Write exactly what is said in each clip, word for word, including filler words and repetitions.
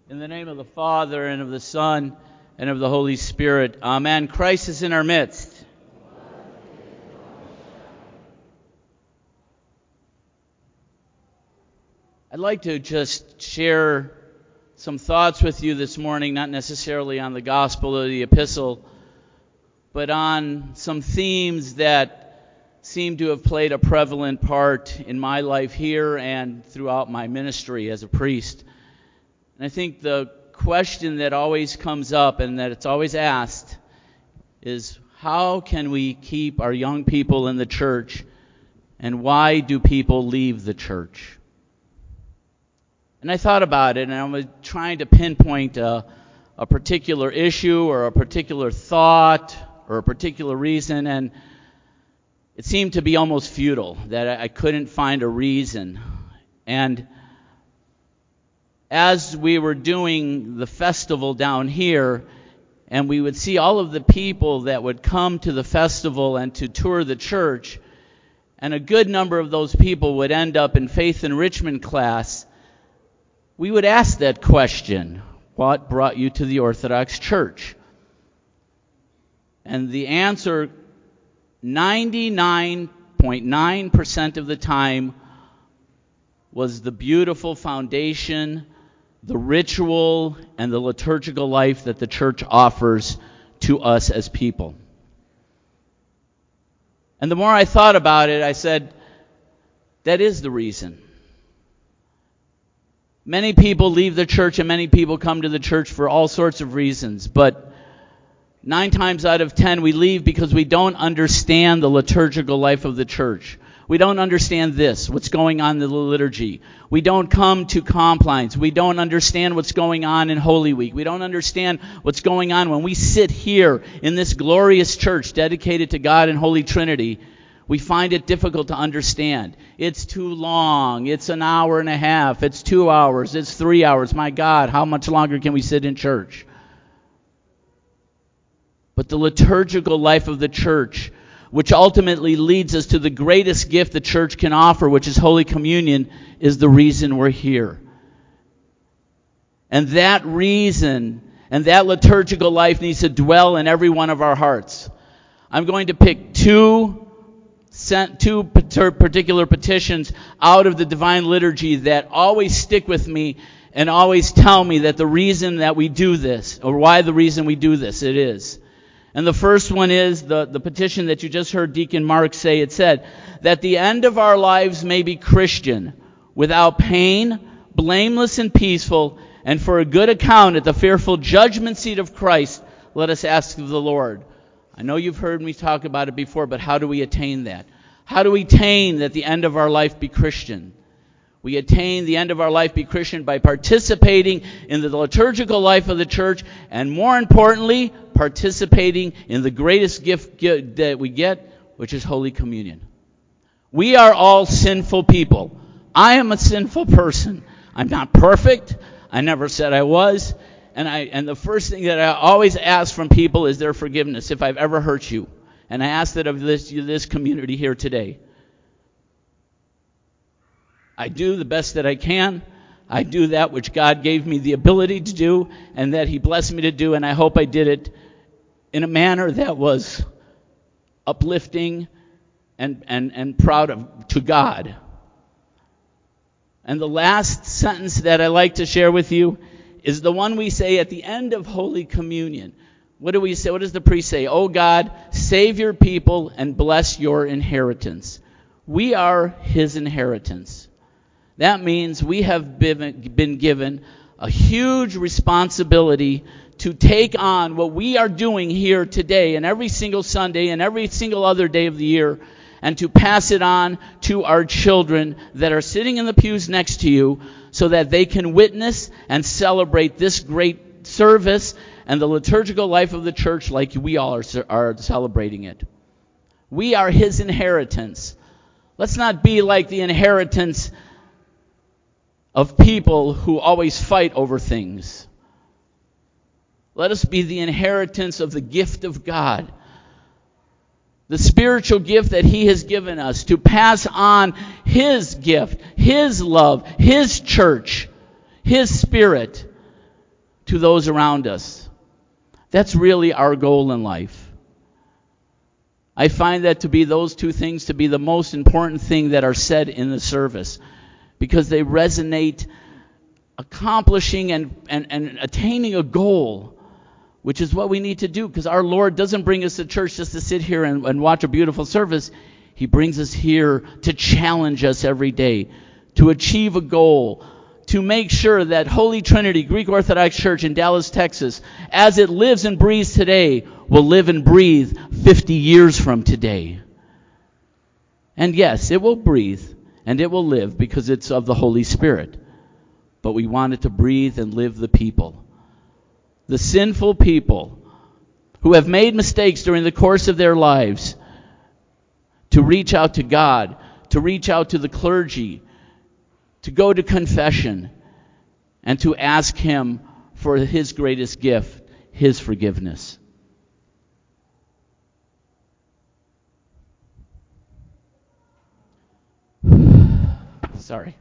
In the name of the Father, and of the Son, and of the Holy Spirit. Amen. Christ is in our midst. I'd like to just share some thoughts with you this morning, not necessarily on the gospel or the epistle, but on some themes that seem to have played a prevalent part in my life here and throughout my ministry as a priest. And I think the question that always comes up and that it's always asked is, how can we keep our young people in the church, and why do people leave the church? And I thought about it, and I was trying to pinpoint a, a particular issue or a particular thought or a particular reason, and it seemed to be almost futile, that I, I couldn't find a reason. And as we were doing the festival down here, and we would see all of the people that would come to the festival and to tour the church, and a good number of those people would end up in faith enrichment class, we would ask that question: what brought you to the Orthodox Church? And the answer, ninety-nine point nine percent of the time, was the beautiful foundation, the ritual, and the liturgical life that the church offers to us as people. And the more I thought about it, I said, that is the reason. Many people leave the church and many people come to the church for all sorts of reasons, but nine times out of ten we leave because we don't understand the liturgical life of the church. We don't understand this, what's going on in the liturgy. We don't come to complines. We don't understand what's going on in Holy Week. We don't understand what's going on when we sit here in this glorious church dedicated to God and Holy Trinity. We find it difficult to understand. It's too long. It's an hour and a half. It's two hours. It's three hours. My God, how much longer can we sit in church? But the liturgical life of the church, which ultimately leads us to the greatest gift the church can offer, which is Holy Communion, is the reason we're here. And that reason and that liturgical life needs to dwell in every one of our hearts. I'm going to pick two, two particular petitions out of the Divine Liturgy that always stick with me and always tell me that the reason that we do this, or why the reason we do this, it is. And the first one is the, the petition that you just heard Deacon Mark say. It said, that the end of our lives may be Christian, without pain, blameless and peaceful, and for a good account at the fearful judgment seat of Christ, let us ask of the Lord. I know you've heard me talk about it before, but how do we attain that? How do we attain that the end of our life be Christian? We attain the end of our life be Christian by participating in the liturgical life of the church, and more importantly, participating in the greatest gift that we get, which is Holy Communion. We are all sinful people. I am a sinful person. I'm not perfect. I never said I was. And I and the first thing that I always ask from people is their forgiveness if I've ever hurt you. And I ask that of this, this community here today. I do the best that I can. I do that which God gave me the ability to do and that He blessed me to do, and I hope I did it in a manner that was uplifting and, and, and proud of to God. And the last sentence that I like to share with you is the one we say at the end of Holy Communion. What do we say? What does the priest say? Oh God, save your people and bless your inheritance. We are His inheritance. That means we have been given a huge responsibility to take on what we are doing here today and every single Sunday and every single other day of the year, and to pass it on to our children that are sitting in the pews next to you so that they can witness and celebrate this great service and the liturgical life of the church like we all are, are celebrating it. We are His inheritance. Let's not be like the inheritance of people who always fight over things. Let us be the inheritance of the gift of God, the spiritual gift that He has given us to pass on His gift, His love, His church, His Spirit to those around us. That's really our goal in life. I find that to be those two things to be the most important thing that are said in the service, because they resonate accomplishing and, and, and attaining a goal, which is what we need to do, because our Lord doesn't bring us to church just to sit here and, and watch a beautiful service. He brings us here to challenge us every day, to achieve a goal, to make sure that Holy Trinity Greek Orthodox Church in Dallas, Texas, as it lives and breathes today, will live and breathe fifty years from today. And yes, it will breathe and it will live because it's of the Holy Spirit. But we want it to breathe and live the people. The sinful people who have made mistakes during the course of their lives, to reach out to God, to reach out to the clergy, to go to confession, and to ask Him for His greatest gift, His forgiveness. Sorry.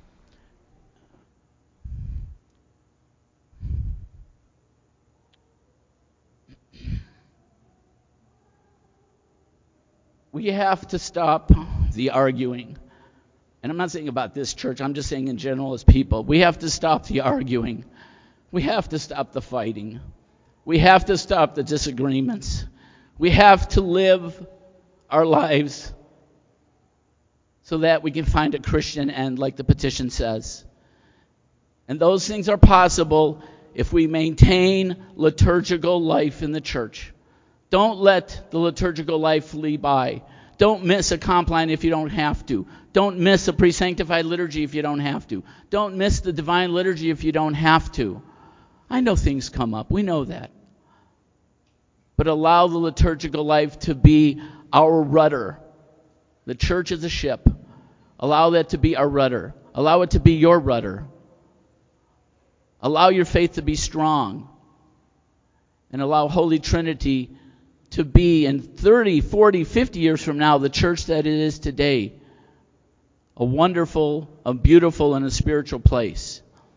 We have to stop the arguing. And I'm not saying about this church, I'm just saying in general as people. We have to stop the arguing. We have to stop the fighting. We have to stop the disagreements. We have to live our lives so that we can find a Christian end, like the petition says. And those things are possible if we maintain liturgical life in the church. Don't let the liturgical life flee by. Don't miss a compline if you don't have to. Don't miss a pre-sanctified liturgy if you don't have to. Don't miss the divine liturgy if you don't have to. I know things come up. We know that. But allow the liturgical life to be our rudder. The church is a ship. Allow that to be our rudder. Allow it to be your rudder. Allow your faith to be strong. And allow Holy Trinity to be in thirty, forty, fifty years from now the church that it is today. A wonderful, a beautiful, and a spiritual place.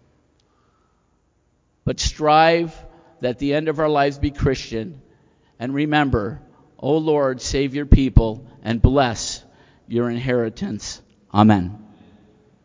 But strive that the end of our lives be Christian. And remember, O Lord, save your people and bless your inheritance. Amen.